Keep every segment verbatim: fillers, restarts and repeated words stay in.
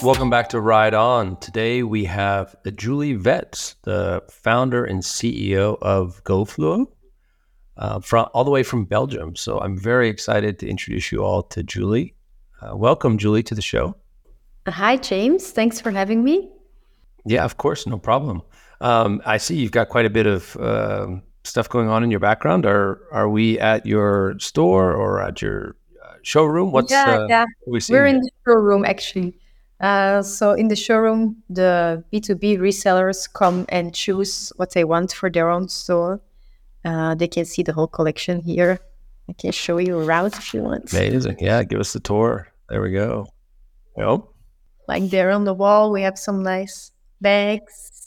Welcome back to Ride On. Today we have Julie Vetz, the founder and C E O of GoFluo, uh, from all the way from Belgium. So I'm very excited to introduce you all to Julie. Uh, welcome, Julie, to the show. Hi, James. Thanks for having me. Yeah, of course, no problem. Um, I see you've got quite a bit of um stuff going on in your background. Are are we at your store or at your uh, showroom? What's Yeah, uh, yeah. what are we We're seeing in here? the showroom actually. Uh, so in the showroom, the B two B resellers come and choose what they want for their own store. Uh, they can see the whole collection here. I can show you around if you want. Amazing. Yeah, give us the tour. There we go. Yep. Like there on the wall, we have some nice bags.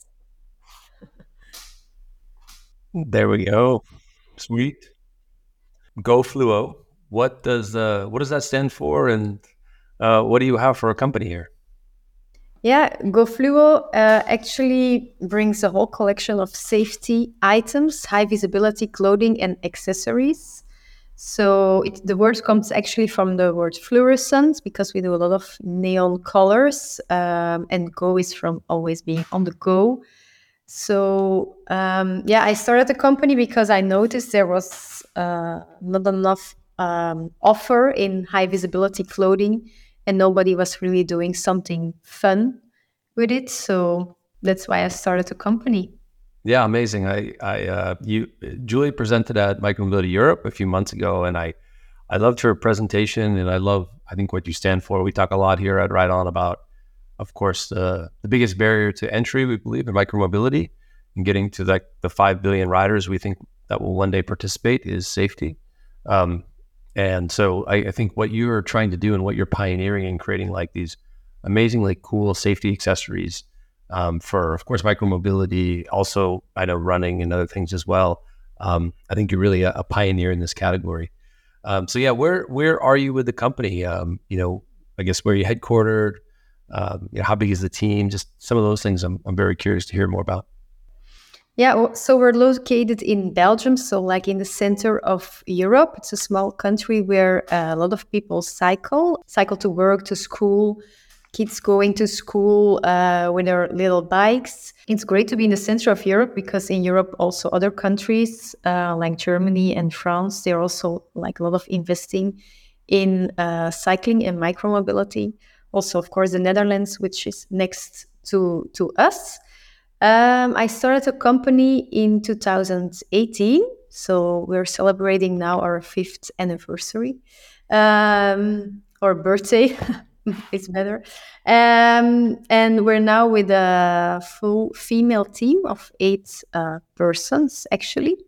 There we go. Sweet. GoFluo. What does uh, what does that stand for, and uh, what do you have for a company here? Yeah, GoFluo uh, actually brings a whole collection of safety items, high visibility clothing and accessories. So it, the word comes actually from the word fluorescent because we do a lot of neon colors, um, and go is from always being on the go. So um, yeah, I started the company because I noticed there was uh, not enough um, offer in high visibility clothing, and nobody was really doing something fun with it. So that's why I started the company. Yeah, amazing. I, I, uh, you, Julie presented at Micromobility Europe a few months ago, and I, I loved her presentation, and I love, I think, what you stand for. We talk a lot here at Ride On about, of course, the the biggest barrier to entry, we believe, in micromobility, and getting to like the five billion riders we think that will one day participate is safety. Um, and so I, I think what you're trying to do and what you're pioneering and creating like these amazingly cool safety accessories um, for, of course, micromobility, also, I know, running and other things as well. Um, I think you're really a, a pioneer in this category. Um, so yeah, where where are you with the company? Um, you know, I guess where are you headquartered? Um, you know, how big is the team? Just some of those things I'm I'm very curious to hear more about. Yeah, well, so we're located in Belgium, so like in the center of Europe. It's a small country where uh, a lot of people cycle, cycle to work, to school, kids going to school uh, with their little bikes. It's great to be in the center of Europe because in Europe, also other countries uh, like Germany and France, they're also like a lot of investing in uh, cycling and micromobility. Also, of course, the Netherlands, which is next to to us. Um, I started a company in two thousand eighteen, so we're celebrating now our fifth anniversary, um, or birthday. It's better. Um, and we're now with a full female team of eight uh, persons, actually.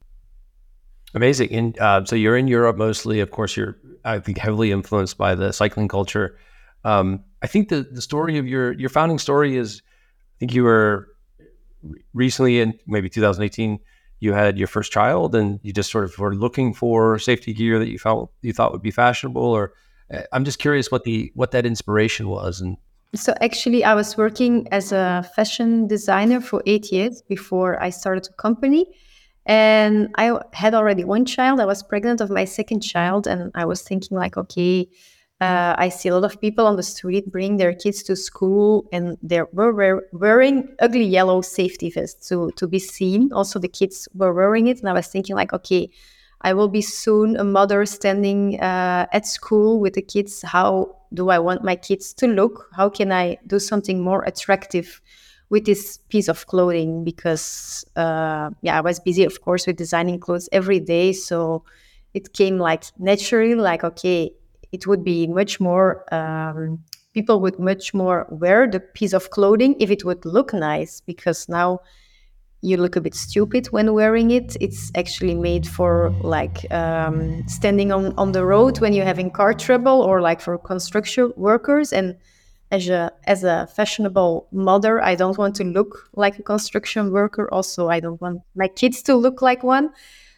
Amazing. And uh, so you're in Europe mostly. Of course, you're, I think, heavily influenced by the cycling culture. Um, I think the the story of your your founding story is, I think you were recently in maybe two thousand eighteen, you had your first child, and you just sort of were looking for safety gear that you felt you thought would be fashionable. Or uh, I'm just curious what the what that inspiration was. And So actually, I was working as a fashion designer for eight years before I started a company. And I had already one child. I was pregnant of my second child, and I was thinking like, okay, uh, I see a lot of people on the street bring their kids to school, and they were wear- wearing ugly yellow safety vests to to be seen. Also, the kids were wearing it, and I was thinking like, okay, I will be soon a mother standing uh, at school with the kids. How do I want my kids to look? How can I do something more attractive with this piece of clothing? Because uh, yeah, I was busy, of course, with designing clothes every day, so it came like naturally, like okay, it would be much more. Um, people would much more wear the piece of clothing if it would look nice, because now you look a bit stupid when wearing it. It's actually made for like um, standing on, on the road when you're having car trouble, or like for construction workers. And as a as a fashionable mother, I don't want to look like a construction worker. Also, I don't want my kids to look like one.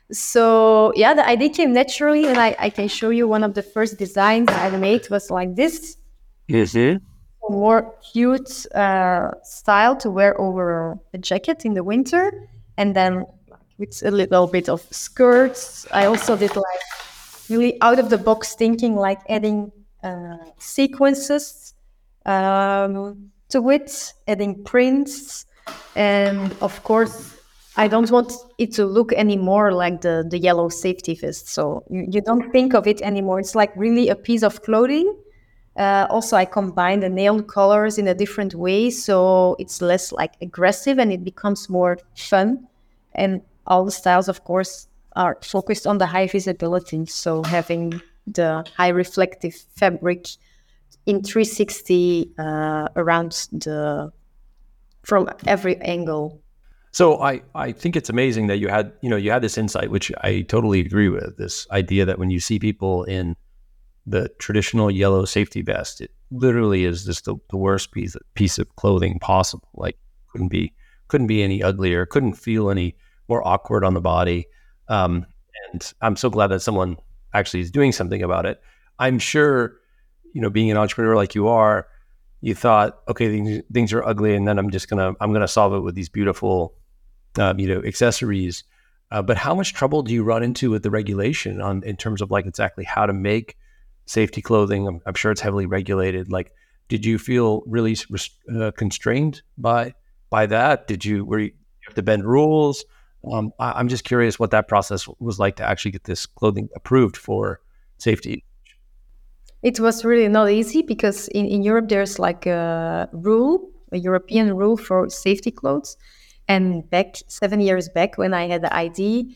So yeah, the idea came naturally, and I, I can show you one of the first designs I made was like this, Mhm. a more cute uh, style to wear over a jacket in the winter, and then like, with a little bit of skirts. I also did like really out of the box thinking, like adding uh, sequences um, to it, adding prints, and of course, I don't want it to look anymore like the, the yellow safety vest. So you, you don't think of it anymore. It's like really a piece of clothing. Uh, also, I combine the neon colors in a different way, so it's less like aggressive and it becomes more fun. And all the styles, of course, are focused on the high visibility. So having the high reflective fabric in three sixty uh, around the from every angle. So I, I think it's amazing that you had, you know, you had this insight, which I totally agree with, this idea that when you see people in the traditional yellow safety vest, it literally is just the, the worst piece piece of clothing possible. Like couldn't be couldn't be any uglier, couldn't feel any more awkward on the body. Um, and I'm so glad that someone actually is doing something about it. I'm sure, you know, being an entrepreneur like you are, you thought, okay, things, things are ugly, and then I'm just gonna I'm gonna solve it with these beautiful, um, you know, accessories. Uh, but how much trouble do you run into with the regulation on in terms of like exactly how to make safety clothing? I'm, I'm sure it's heavily regulated. Like, did you feel really uh, constrained by by that? Did you were you have to bend rules? Um, I, I'm just curious what that process was like to actually get this clothing approved for safety. It was really not easy because in, in Europe there's like a rule, a European rule for safety clothes. And back seven years back when I had the I D,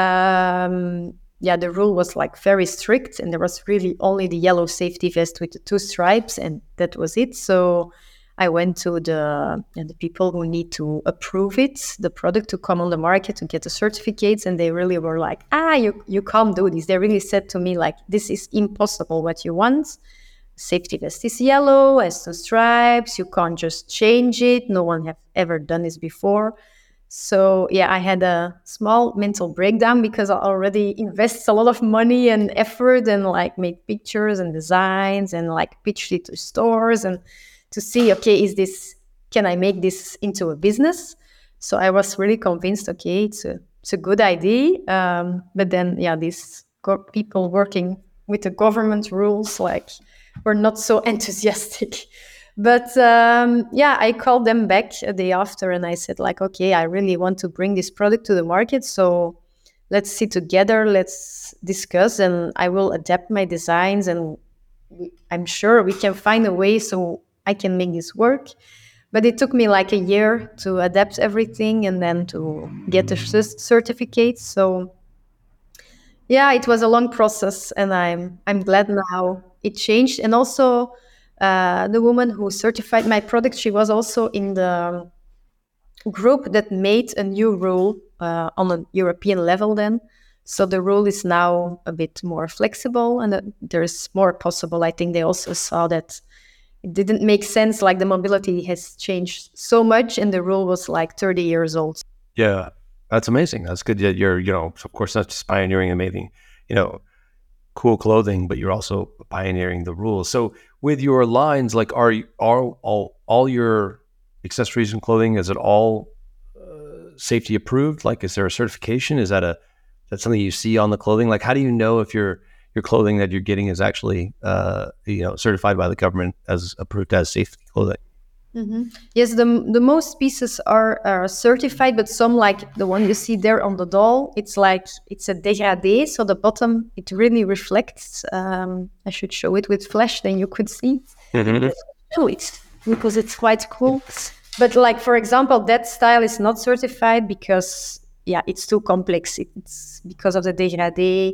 um, yeah, the rule was like very strict, and there was really only the yellow safety vest with the two stripes, and that was it. So I went to the the people who need to approve it, the product to come on the market to get the certificates, and they really were like, ah, you you can't do this. They really said to me like, this is impossible. What you want? Safety vest is yellow, has two stripes. You can't just change it. No one have ever done this before. So yeah, I had a small mental breakdown because I already invest a lot of money and effort and like made pictures and designs and like pitched it to stores and to see, okay, is this, can I make this into a business? So I was really convinced, okay, it's a, it's a good idea. Um, but then, yeah, these go- people working with the government rules, like, were not so enthusiastic. But um, yeah, I called them back a day after and I said like, okay, I really want to bring this product to the market. So let's sit together, let's discuss, and I will adapt my designs, and we, I'm sure we can find a way so I can make this work. But it took me like a year to adapt everything and then to get the c- certificates. So yeah, it was a long process, and I'm I'm glad now it changed. And also, uh, the woman who certified my product, she was also in the group that made a new rule uh, on a European level. Then, so the rule is now a bit more flexible, and uh, there's more possible. I think they also saw that it didn't make sense. Like the mobility has changed so much, and the rule was like thirty years old. Yeah, that's amazing. That's good that you're, you know, of course, not just pioneering amazing, you know, cool clothing, but you're also pioneering the rules. So with your lines, like, are you, are all all your accessories and clothing, is it all uh, safety approved? Like, is there a certification? Is that a that's something you see on the clothing? Like, how do you know if your your clothing that you're getting is actually uh, you know, certified by the government as approved as safety clothing? hmm Yes, the the most pieces are, are certified, but some, like the one you see there on the doll, it's like it's a dégradé, so the bottom it really reflects. Um, I should show it with flash, then you could see. Mm-hmm. Show it because it's quite cool. But like for example, that style is not certified because yeah, it's too complex. It's because of the dégradé,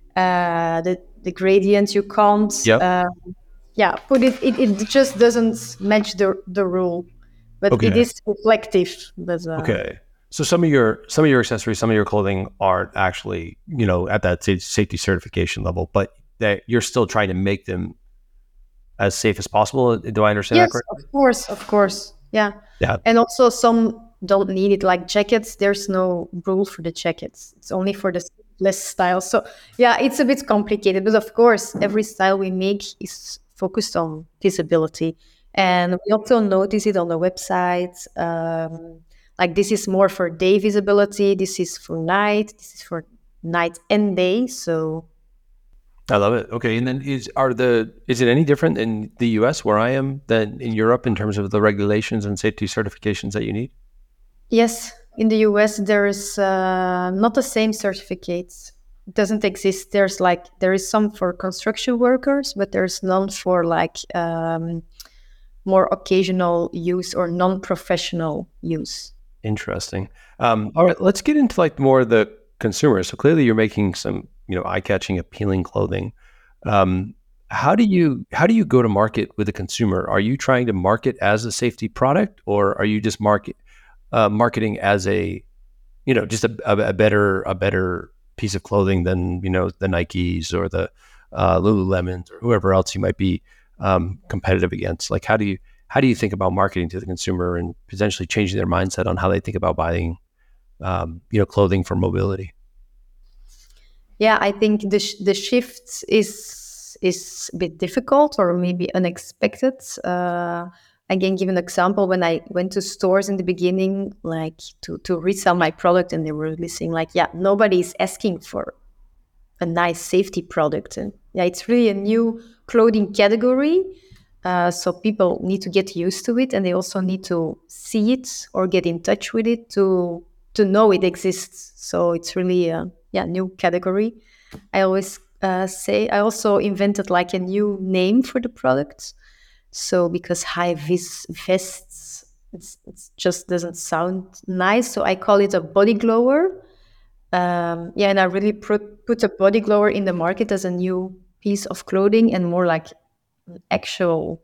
uh, the the gradient you can't. Yep. Uh, yeah, put it, it it just doesn't match the the rule, but it Okay. is reflective. But uh, Okay. So some of your some of your accessories, some of your clothing aren't actually, you know, at that sa- safety certification level, but that you're still trying to make them as safe as possible. Do I understand that yes, correctly? of course, of course, yeah. Yeah. And also some don't need it, like jackets. There's no rule for the jackets. It's only for the less style. So yeah, it's a bit complicated, but of course, every style we make is focused on visibility, and we also notice it on the website. Um, like this is more for day visibility. This is for night. This is for night and day. So I love it. Okay, and then is are the is it any different in the U S where I am than in Europe in terms of the regulations and safety certifications that you need? Yes, in the U S there is uh, not the same certificates. It doesn't exist. There's like there is some for construction workers, but there's none for like um, more occasional use or non-professional use. Interesting. Um, all right, let's get into like more of the consumer. So clearly, you're making some, you know, eye-catching, appealing clothing. Um, how do you how do you go to market with the consumer? Are you trying to market as a safety product, or are you just market uh, marketing as a, you know, just a, a, a better a better piece of clothing than, you know, the Nikes or the uh, Lululemons or whoever else you might be um, competitive against? Like, how do you how do you think about marketing to the consumer and potentially changing their mindset on how they think about buying, um, you know, clothing for mobility? Yeah, I think the sh- the shift is is a bit difficult or maybe unexpected. Uh, I can give an example. When I went to stores in the beginning, like to to resell my product, and they were really saying like, "Yeah, nobody is asking for a nice safety product." And yeah, it's really a new clothing category. Uh, so people need to get used to it, and they also need to see it or get in touch with it to to know it exists. So it's really a yeah new category. I always uh, say I also invented like a new name for the product. So because high vis vests, it's, it's just doesn't sound nice. So I call it a body glower. Um, yeah, and I really put put a body glower in the market as a new piece of clothing and more like actual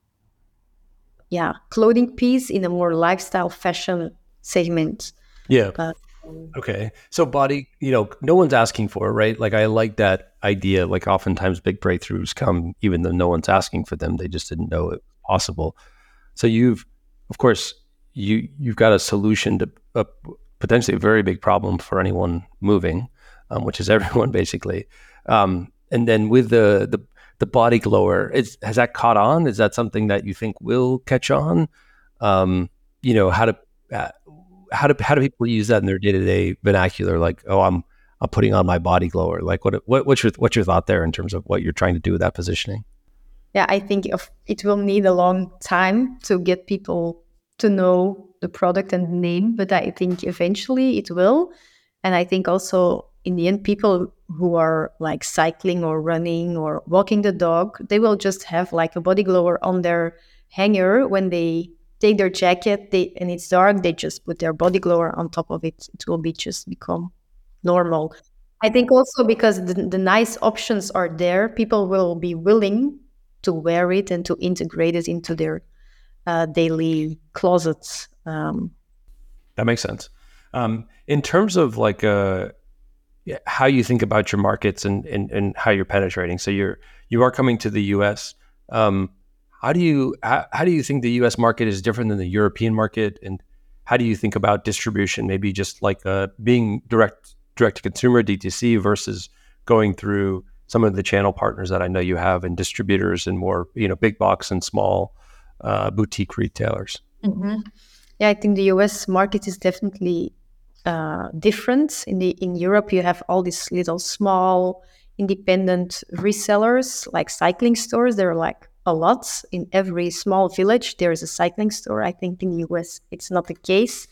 yeah clothing piece in a more lifestyle fashion segment. Yeah. Uh, Okay. So body, you know, no one's asking for it, right? Like I like that idea. Like oftentimes big breakthroughs come even though no one's asking for them. They just didn't know it was possible. So you've, of course, you you've got a solution to a potentially a very big problem for anyone moving, um, which is everyone basically. Um, and then with the the the body glower, is has that caught on? Is that something that you think will catch on? Um, you know, how to uh, how do how do people use that in their day to day vernacular? Like, oh, I'm I'm putting on my body glower. Like, what what what's your what's your thought there in terms of what you're trying to do with that positioning? yeah, I think of, it will need a long time to get people to know the product and the name, but I think eventually it will. And I think also in the end, people who are like cycling or running or walking the dog, they will just have like a body glower on their hanger when they take their jacket they, and it's dark, they just put their body glower on top of it. It will be just become normal. I think also because the, the nice options are there, people will be willing to wear it and to integrate it into their uh, daily closets. Um, That makes sense. Um, in terms of like uh, yeah, how you think about your markets and, and and how you're penetrating. So you're you are coming to the U S. Um, how do you how, how do you think the U S market is different than the European market, and how do you think about distribution? Maybe just like uh, being direct direct to consumer D T C versus going through some of the channel partners that I know you have and distributors and more, you know, big box and small uh, boutique retailers. Mhm. Yeah, I think the U S market is definitely uh, different. In the in Europe, you have all these little small independent resellers like cycling stores. There are like a lot in every small village. There is a cycling store. I think in the U S, it's not the case.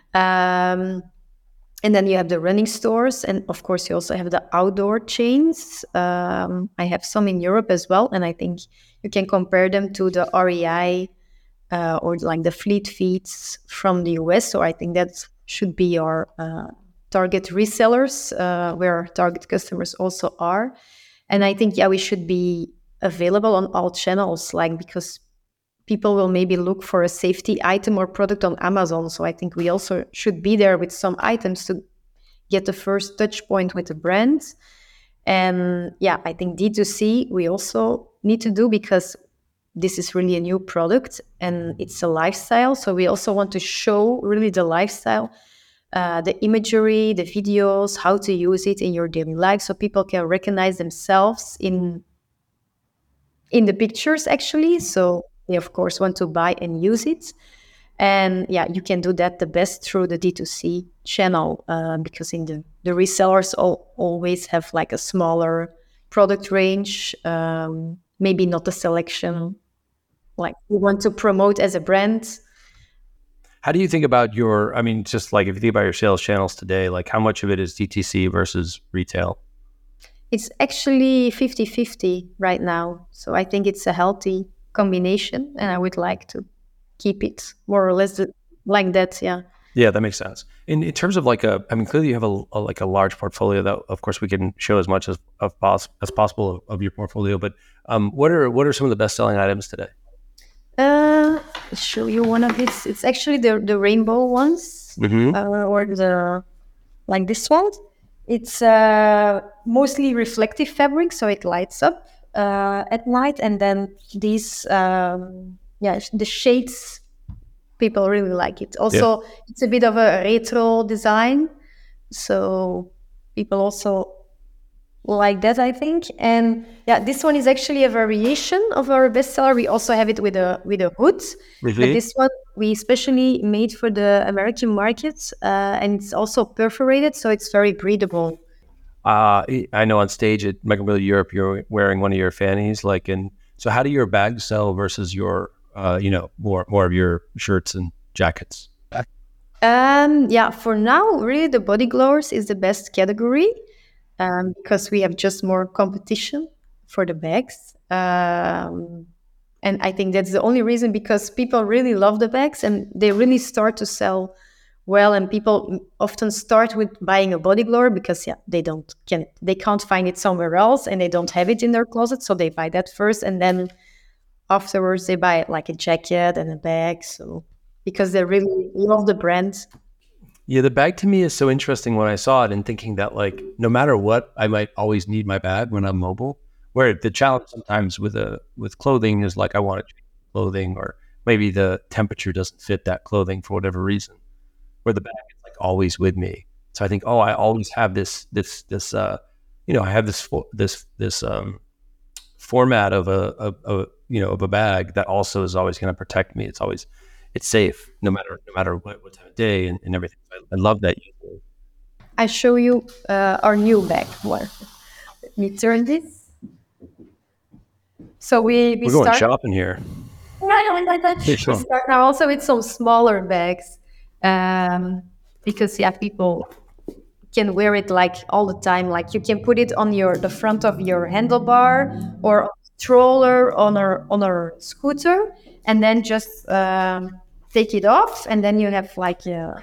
Um, and then you have the running stores, and of course, you also have the outdoor chains. Um, I have some in Europe as well, and I think you can compare them to the R E I uh, or like the fleet feeds from the U S. So I think that should be our uh, target resellers, uh, where our target customers also are. And I think, yeah, we should be available on all channels, like because people will maybe look for a safety item or product on Amazon. So I think we also should be there with some items to get the first touch point with the brand. And yeah, I think D two C we also need to do because this is really a new product and it's a lifestyle. So we also want to show really the lifestyle, uh, the imagery, the videos, how to use it in your daily life, so people can recognize themselves in in the pictures actually. So they of course want to buy and use it. And yeah, you can do that the best through the D two C channel, uh, because in the the resellers all, always have like a smaller product range, um, maybe not the selection like we want to promote as a brand. How do you think about your, I mean, just like if you think about your sales channels today, like how much of it is D T C versus retail? It's actually fifty-fifty right now. So I think it's a healthy combination, and I would like to keep it more or less like that. Yeah. Yeah, that makes sense. In in terms of like a, I mean, clearly you have a, a like a large portfolio that, of course, we can show as much as of pos- as possible of, of your portfolio. But um, what are what are some of the best selling items today? Uh, I'll show you one of these. It's actually the the rainbow ones, Mm-hmm. uh, or the like this one. It's uh, mostly reflective fabric, so it lights up uh, at night. And then these, um, yeah, the shades, people really like it. Also, yeah. It's a bit of a retro design, so people also like that, I think. And yeah, this one is actually a variation of our bestseller. We also have it with a with a hood, mm-hmm. but this one we especially made for the American market, uh, and it's also perforated, so it's very breathable. Uh, I know on stage at Michael Miller Europe, you're wearing one of your fannies. Like, and so how do your bags sell versus your, uh, you know, more more of your shirts and jackets? Um, yeah, for now, really, the body glowers is the best category. Um, because we have just more competition for the bags. Um, and I think that's the only reason, because people really love the bags and they really start to sell well. And people often start with buying a body glower because yeah, they don't can they can't find it somewhere else and they don't have it in their closet. So they buy that first, and then afterwards they buy like a jacket and a bag. So because they really love the brand. Yeah, the bag to me is so interesting when I saw it and thinking that like, no matter what, I might always need my bag when I'm mobile. Where the challenge sometimes with a with clothing is like, I want to change clothing, or maybe the temperature doesn't fit that clothing for whatever reason. Where the bag is like always with me. So I think, oh, I always have this this this uh, you know, I have this this this um format of a, of a you know of a bag that also is always going to protect me. It's always it's safe no matter no matter what, what time of day and, and everything. I, I love that. I show you uh, our new bag. Let me turn this. So we, we we're going start shopping here. We start now also with some smaller bags, um, because yeah, people can wear it like all the time. Like you can put it on your the front of your handlebar or a stroller on a on a scooter, and then just um, take it off, and then you have like a,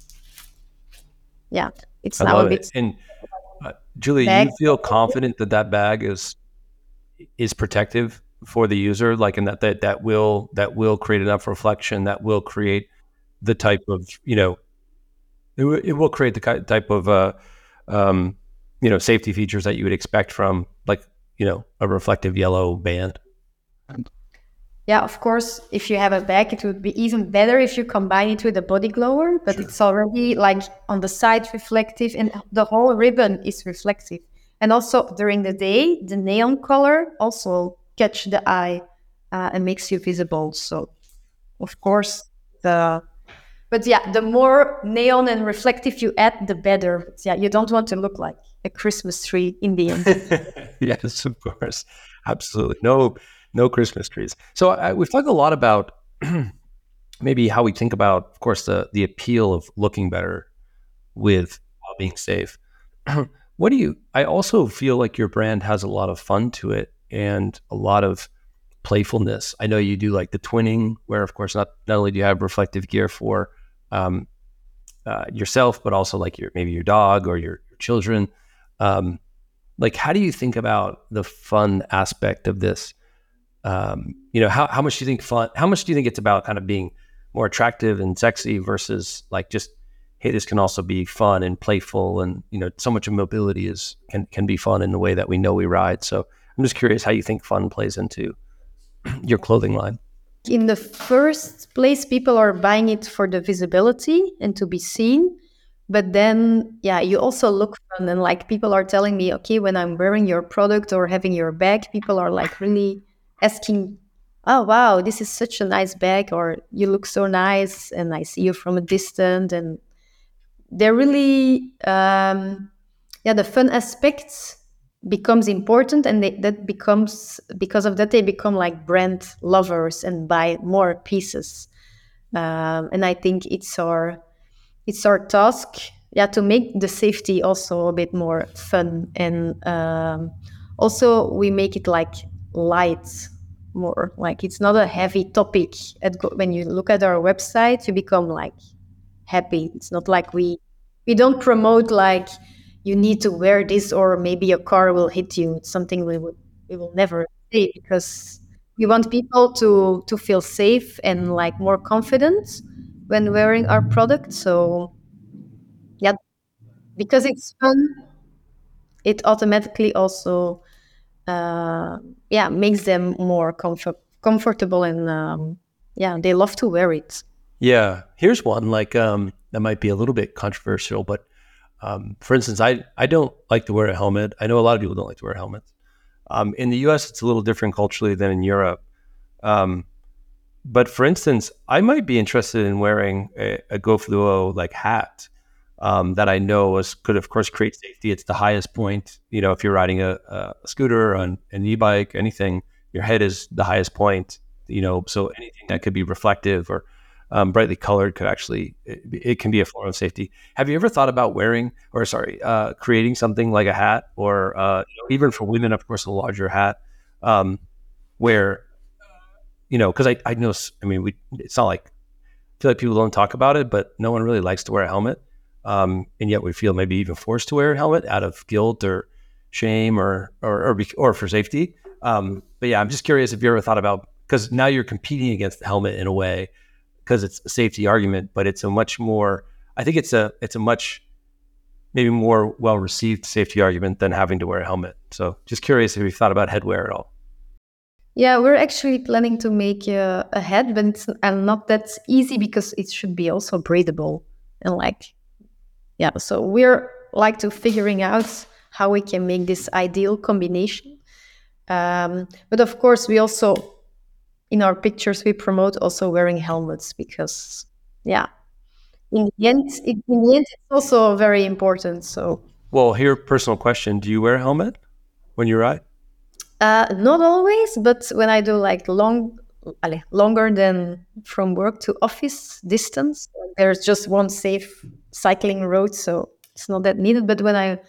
yeah, it's I now love a bit. It. And uh, Julie, bag. you feel confident that that bag is is protective for the user, like in that that that will that will create enough reflection, that will create the type of, you know, it, w- it will create the type of uh, um, you know, safety features that you would expect from like, you know, a reflective yellow band. Yeah, of course, if you have a bag, it would be even better if you combine it with a body glower, but sure. It's already like on the side reflective and the whole ribbon is reflective. And also during the day, the neon color also catch the eye uh, and makes you visible. So of course, the but yeah, the more neon and reflective you add, the better. But yeah, you don't want to look like a Christmas tree in the end. Yes, of course. Absolutely. No, no Christmas trees. So I, we've talked a lot about maybe how we think about, of course, the the appeal of looking better with while being safe. What do you, I also feel like your brand has a lot of fun to it and a lot of playfulness. I know you do like the twinning, where of course, not, not only do you have reflective gear for um, uh, yourself, but also like your, maybe your dog or your, your children. Um, like, how do you think about the fun aspect of this? Um, you know, how, how much do you think fun, how much do you think it's about kind of being more attractive and sexy versus like just, hey, this can also be fun and playful, and you know, so much of mobility is can can be fun in the way that we know we ride. So I'm just curious how you think fun plays into your clothing line. In the first place, people are buying it for the visibility and to be seen. But then, yeah, you also look fun, and like people are telling me, okay, when I'm wearing your product or having your bag, people are like really asking, oh wow, this is such a nice bag, or you look so nice, and I see you from a distance, and they're really, um, yeah, the fun aspects becomes important, and they, that becomes because of that they become like brand lovers and buy more pieces. Um, and I think it's our it's our task, yeah, to make the safety also a bit more fun, and um, also we make it like light, more like it's not a heavy topic. At go- when you look at our website, you become like happy. It's not like we we don't promote like you need to wear this or maybe a car will hit you. It's something we would we will never say, because we want people to to feel safe and like more confident when wearing our product. So yeah, because it's fun, it automatically also uh, yeah, makes them more comfort comfortable, and um, yeah, they love to wear it. Yeah, here's one like um, that might be a little bit controversial, but um, for instance, I I don't like to wear a helmet. I know a lot of people don't like to wear helmets. Um, in the U S, it's a little different culturally than in Europe. Um, but for instance, I might be interested in wearing a, a GoFluo like hat um, that I know is, could of course create safety. It's the highest point. You know, if you're riding a, a scooter, an, an e-bike, anything, your head is the highest point. You know, so anything that could be reflective or um, brightly colored could actually it, it can be a form of safety. Have you ever thought about wearing, or sorry, uh, creating something like a hat, or uh, you know, even for women, of course, a larger hat, um, where you know, because I I know, I mean, we it's not like I feel like people don't talk about it, but no one really likes to wear a helmet. Um, and yet we feel maybe even forced to wear a helmet out of guilt or shame or or or, bec- or for safety. Um, but yeah, I'm just curious if you ever thought about, because now you're competing against the helmet in a way, because it's a safety argument, but it's a much more, I think it's a it's a much maybe more well received safety argument than having to wear a helmet. So just curious if you've thought about headwear at all. Yeah, we're actually planning to make a, a head, but it's and not that easy because it should be also breathable, and like yeah. So we're like to figuring out how we can make this ideal combination. Um, but of course, we also in our pictures we promote also wearing helmets, because yeah, in the end, it, in the end, it's also very important. So Well, here, personal question: do you wear a helmet when you ride? uh, not always, but when I do like long, allez, longer than from work to office distance, there's just one safe cycling road, so it's not that needed. But when I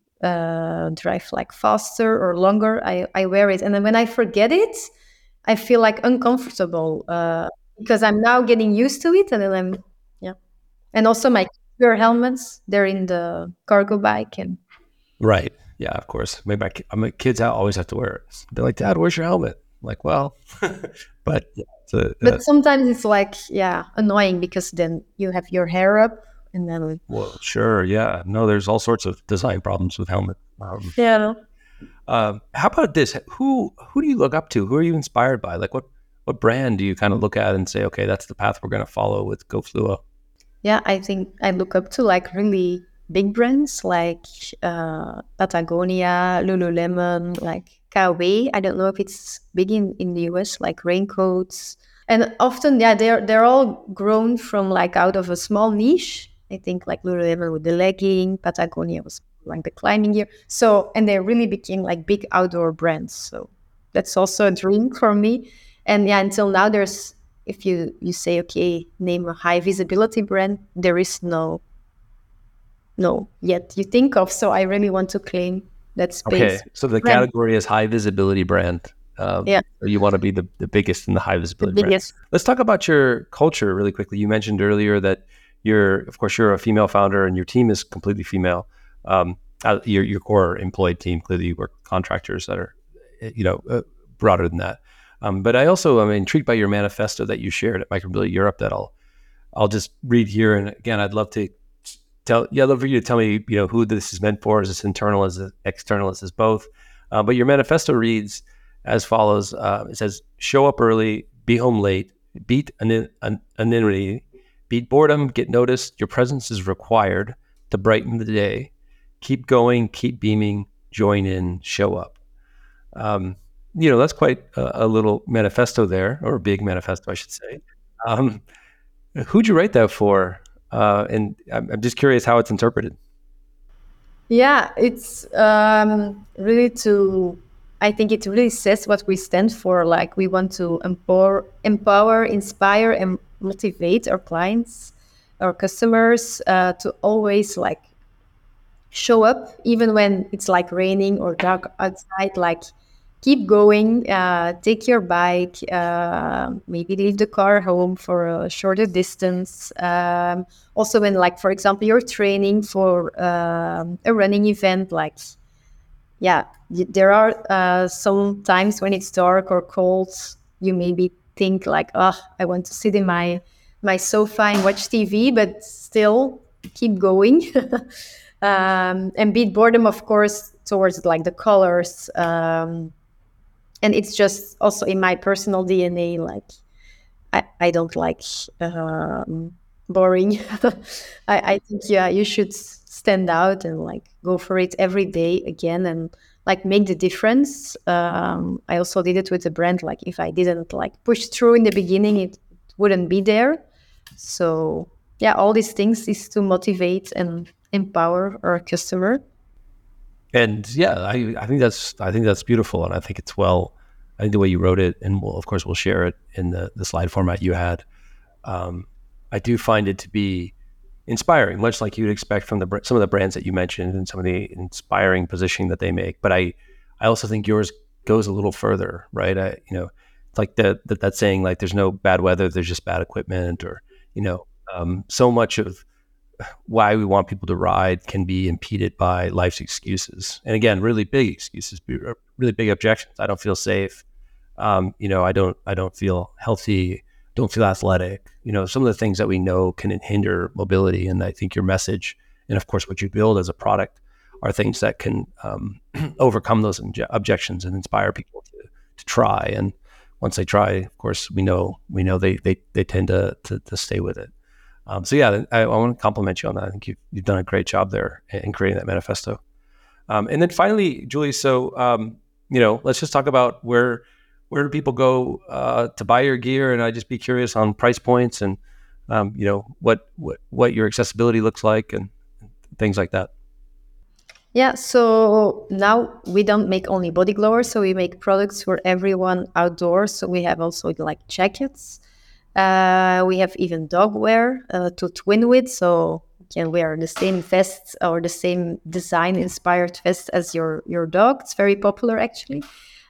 uh, drive like faster or longer, I, I wear it. And then when I forget it, I feel like uncomfortable uh, because I'm now getting used to it. And then I'm, yeah. And also my kids wear helmets. They're in the cargo bike. And Right. Yeah, of course. Maybe my, ki- my kids ha- always have to wear it. They're like, Dad, where's your helmet? I'm like, well, but yeah, it's a, uh, but sometimes it's like, yeah, annoying because then you have your hair up and then, well, sure. Yeah. No, there's all sorts of design problems with helmet. Um, yeah. um, how about this? Who who do you look up to? Who are you inspired by? Like, what what brand do you kind of look at and say, okay, that's the path we're going to follow with GoFluo? Yeah, I think I look up to like really big brands like uh, Patagonia, Lululemon, like K W. I don't know if it's big in, in the U S, like raincoats. And often, yeah, they're they're all grown from like out of a small niche. I think like Lululemon with the legging, Patagonia was like the climbing gear. So and they really became like big outdoor brands. So that's also a dream for me. And yeah, until now there's if you you say okay, name a high visibility brand, there is no no yet you think of. So I really want to claim that Okay. space. So the Brand, category is high visibility brand. Um, yeah, so you want to be the, the biggest in the high the visibility brand. biggest. Let's talk about your culture really quickly. You mentioned earlier that you're, of course, you're a female founder and your team is completely female. Um, uh, your, your core employed team, clearly you work with contractors that are, uh, you know, uh, broader than that. Um, but I also am intrigued by your manifesto that you shared at Micromobility Europe that I'll, I'll just read here. And again, I'd love to tell, yeah, I'd love for you to tell me, you know, who this is meant for. Is this internal? Is it external? Is this both? Uh, but your manifesto reads as follows. Uh, it says, show up early, be home late, beat an- an- anonymity, beat boredom, get noticed. Your presence is required to brighten the day. Keep going, keep beaming, join in, show up. Um, you know, that's quite a, a little manifesto there, or a big manifesto, I should say. Um, who'd you write that for? Uh, and I'm, I'm just curious how it's interpreted. Yeah, it's um, really to, I think it really says what we stand for. Like we want to empower, empower, inspire, and motivate our clients, our customers uh, to always like show up, even when it's like raining or dark outside. Like keep going, uh, take your bike, uh, maybe leave the car home for a shorter distance. Um, also, when like for example you're training for um, a running event, like yeah, y- there are uh, some times when it's dark or cold. You maybe think like, oh, I want to sit in my my sofa and watch T V, but still keep going. um, and beat boredom, of course, towards like the colors. Um, and it's just also in my personal D N A. Like I, I don't like um, boring. I, I think yeah, you should stand out and like go for it every day again and like make the difference. Um, I also did it with the brand. Like if I didn't like push through in the beginning, it wouldn't be there. So yeah, all these things is to motivate and empower our customer. And yeah, I, I think that's I think that's beautiful, and I think it's well. I think the way you wrote it, and we'll, of course we'll share it in the, the slide format you had. Um, I do find it to be inspiring, much like you'd expect from the br- some of the brands that you mentioned and some of the inspiring positioning that they make. But I, I also think yours goes a little further, right? I, you know, it's like that that that saying, like there's no bad weather, there's just bad equipment, or you know, um, so much of why we want people to ride can be impeded by life's excuses. And again, really big excuses, really big objections. I don't feel safe. Um, you know, I don't, I don't feel healthy. Don't feel athletic. You know, some of the things that we know can hinder mobility. And I think your message, and of course, what you build as a product, are things that can um, overcome those inje- objections and inspire people to to try. And once they try, of course, we know we know they they they tend to to, to stay with it. Um, so yeah, I, I want to compliment you on that. I think you've, you've done a great job there in, in creating that manifesto. Um, and then finally, Julie, so um, you know, let's just talk about where where do people go uh, to buy your gear, and I'd just be curious on price points and um, you know what what what your accessibility looks like and things like that. Yeah, so now we don't make only body glowers, so we make products for everyone outdoors. So we have also like jackets. Uh, we have even dog wear uh, to twin with, so you can wear the same vest or the same design inspired vest as your your dog. It's very popular actually.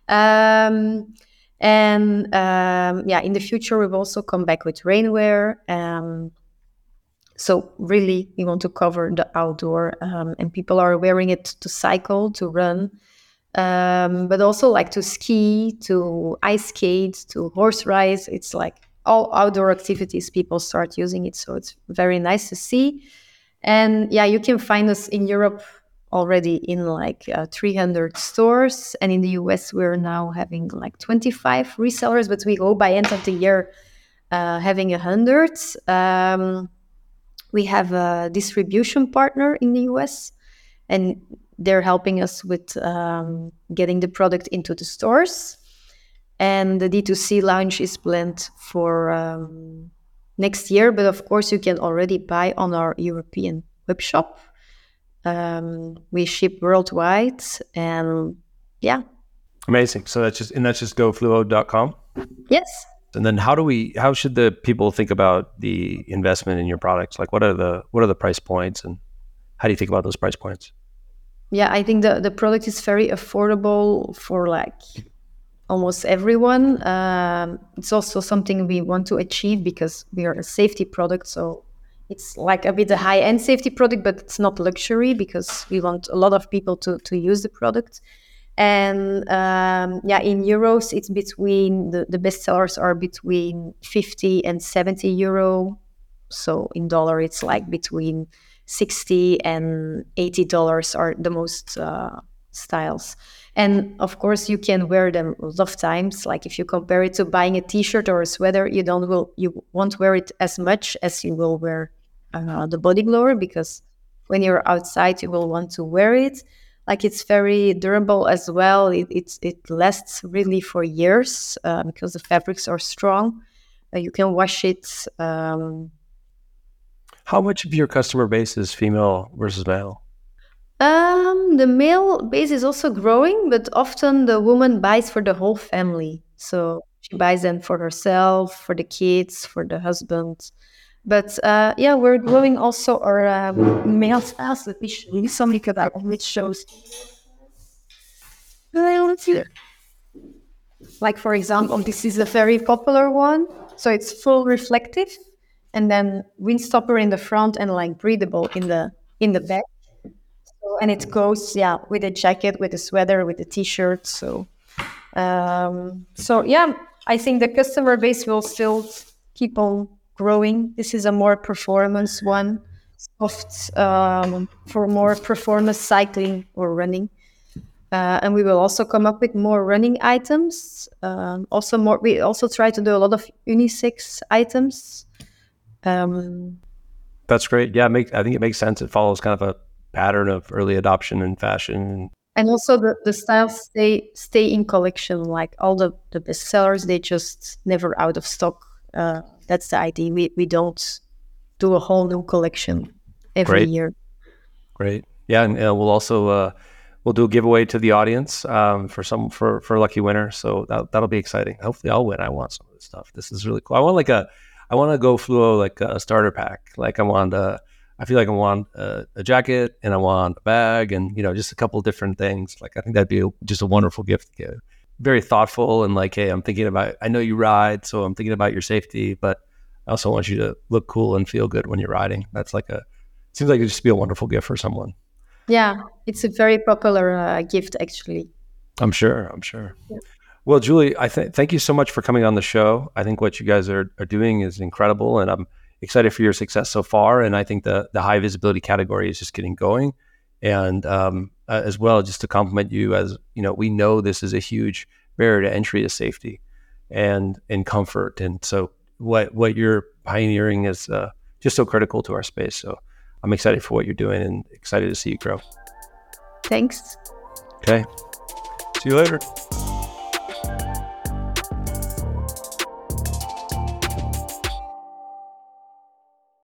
Um, and um, yeah, in the future we've also come back with rainwear. Um, so really, we want to cover the outdoor, um, and people are wearing it to cycle, to run, um, but also like to ski, to ice skate, to horse ride. It's like all outdoor activities. People start using it, so it's very nice to see. And yeah, you can find us in Europe already in like uh, three hundred stores, and in the U S we're now having like twenty-five resellers, but we hope by end of the year uh, having a hundred. Um, we have a distribution partner in the U S, and they're helping us with um, getting the product into the stores. And the D two C launch is planned for um, next year, but of course, you can already buy on our European web shop. Um, we ship worldwide, and yeah. Amazing. So that's just and that's just go fluo dot com. Yes. And then how do we how should the people think about the investment in your products? Like what are the what are the price points and how do you think about those price points? Yeah, I think the, the product is very affordable for like almost everyone. Um, it's also something we want to achieve because we are a safety product. So it's like a bit a high end safety product, but it's not luxury because we want a lot of people to, to use the product. And um, yeah, in euros, it's between the, the best sellers are between fifty and seventy euro. So in dollar, it's like between sixty and eighty dollars are the most uh, styles. And of course, you can wear them a lot of times. Like if you compare it to buying a T-shirt or a sweater, you don't will you won't wear it as much as you will wear uh, the body blower, because when you're outside, you will want to wear it. Like it's very durable as well. It it, it lasts really for years uh, because the fabrics are strong. Uh, you can wash it. Um, How much of your customer base is female versus male? Um, the male base is also growing, but often the woman buys for the whole family. So she buys them for herself, for the kids, for the husband. But uh, yeah, we're growing also our um, male styles. Let me show you some because I which shows. Uh, Let's see. Like for example, this is a very popular one. So it's full reflective, and then windstopper in the front and like breathable in the in the back. So, and it goes yeah with a jacket, with a sweater, with a t-shirt. So um, so yeah, I think the customer base will still keep on growing. This is a more performance one, soft um, for more performance cycling or running. Uh, and we will also come up with more running items. Um, also, more. We also try to do a lot of unisex items. Um, That's great. Yeah, it make, I think it makes sense. It follows kind of a pattern of early adoption in fashion. and also the, the styles stay stay in collection. Like all the, the best sellers, they just never out of stock. Uh, that's the idea. We we don't do a whole new collection every Great. year. Great. Yeah, and uh, we'll also uh, we'll do a giveaway to the audience um, for some for for lucky winner. So that that'll be exciting. Hopefully, I'll win. I want some of this stuff. This is really cool. I want like a I want to go fluo like a starter pack. Like I want a I feel like I want a, a jacket and I want a bag and you know just a couple different things. Like I think that'd be a, just a wonderful gift to give. Very thoughtful and like, hey, I'm thinking about. I know you ride, so I'm thinking about your safety, but I also want you to look cool and feel good when you're riding. That's like a seems like it'd just be a wonderful gift for someone. Yeah, it's a very popular uh, gift actually. I'm sure. I'm sure. Well, Julie, I th- thank you so much for coming on the show. I think what you guys are, are doing is incredible, and I'm excited for your success so far. And I think the the high visibility category is just getting going. And um, uh, as well, just to compliment you, as you know, we know this is a huge barrier to entry to safety and and comfort. And so, what what you're pioneering is uh, just so critical to our space. So, I'm excited for what you're doing and excited to see you grow. Thanks. Okay. See you later.